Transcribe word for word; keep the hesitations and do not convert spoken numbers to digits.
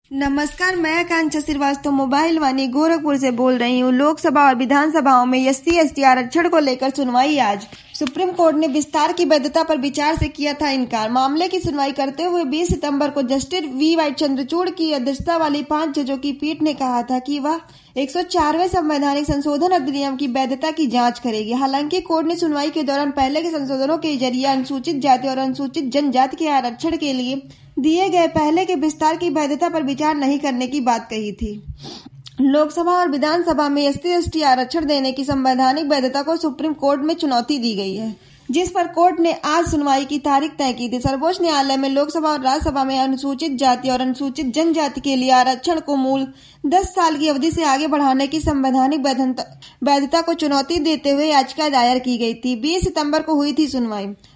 नमस्कार, मैं आकांक्षा श्रीवास्तव मोबाइल वाणी गोरखपुर से बोल रही हूँ। लोकसभा और विधानसभाओं में एस सी एस टी आरक्षण को लेकर सुनवाई आज। सुप्रीम कोर्ट ने विस्तार की वैधता पर विचार से किया था इनकार। मामले की सुनवाई करते हुए बीस सितंबर को जस्टिस वी वाई चंद्रचूड़ की अध्यक्षता वाली पांच जजों की पीठ ने कहा था कि वह एक सौ चारवें संवैधानिक संशोधन अधिनियम की वैधता की जांच करेगी। हालांकि कोर्ट ने सुनवाई के दौरान पहले के संशोधनों के जरिए अनुसूचित जाति और अनुसूचित जनजाति के आरक्षण के लिए दिए गए पहले के विस्तार की वैधता पर विचार नहीं करने की बात कही थी। लोकसभा और विधानसभा में एस सी एस टी आरक्षण देने की संवैधानिक वैधता को सुप्रीम कोर्ट में चुनौती दी गई है, जिस पर कोर्ट ने आज सुनवाई की तारीख तय की थी। सर्वोच्च न्यायालय में लोकसभा और राज्यसभा में अनुसूचित जाति और अनुसूचित जनजाति के लिए आरक्षण को मूल दस साल की अवधि से आगे बढ़ाने की संवैधानिक वैधता को चुनौती देते हुए याचिका दायर की गई थी। बीस सितंबर को हुई थी सुनवाई।